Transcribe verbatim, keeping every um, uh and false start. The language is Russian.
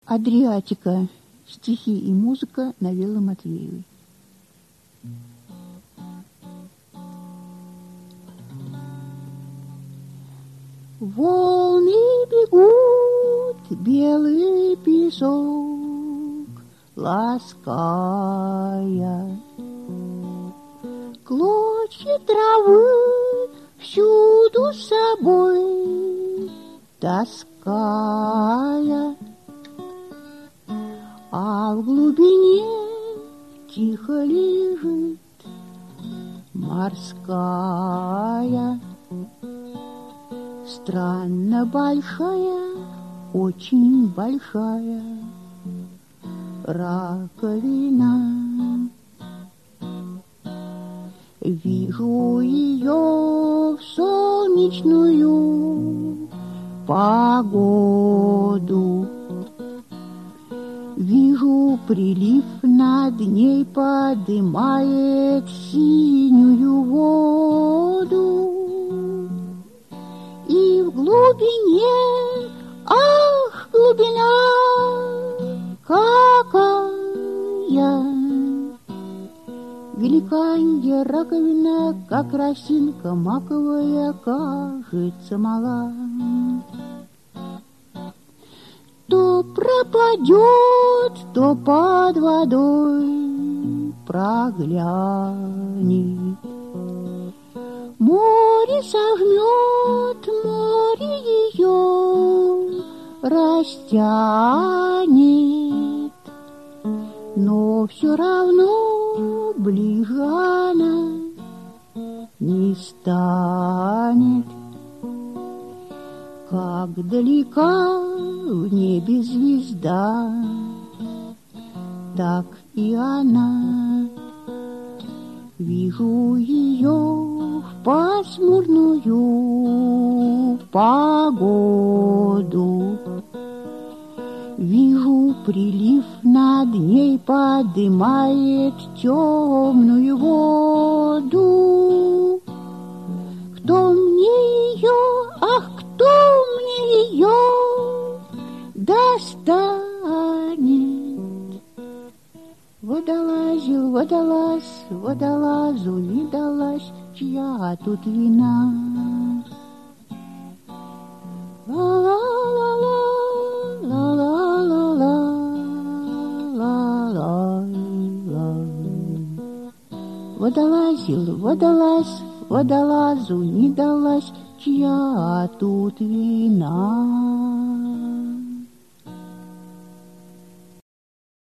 Адриатика. Стихи и музыка Навелы Матвеевой. Волны бегут, белый песок, лаская. Клочья травы всюду с собой таская. А в глубине тихо лежит морская, странно большая, очень большая раковина. Вижу ее в солнечную погоду. Вижу, прилив над ней подымает синюю воду. И в глубине, ах, глубина, какая! Великанья раковина, как росинка маковая, кажется мала. То пропадет, то под водой проглянет. Море сожмет, море ее растянет, но все равно ближе она не станет. Как далека в небе звезда, так и она. Вижу ее в пасмурную погоду. Вижу, прилив над ней подымает темную воду. Кто мне ее, ах, кто мне ее достанет? Водолазил, водолаз, водолазу не далась, чья тут вина? Ла-ла-ла-ла, ла-ла-ла-ла, ла-ла-ла. Водолазил, водолаз, водолазу не далась, чья тут вина?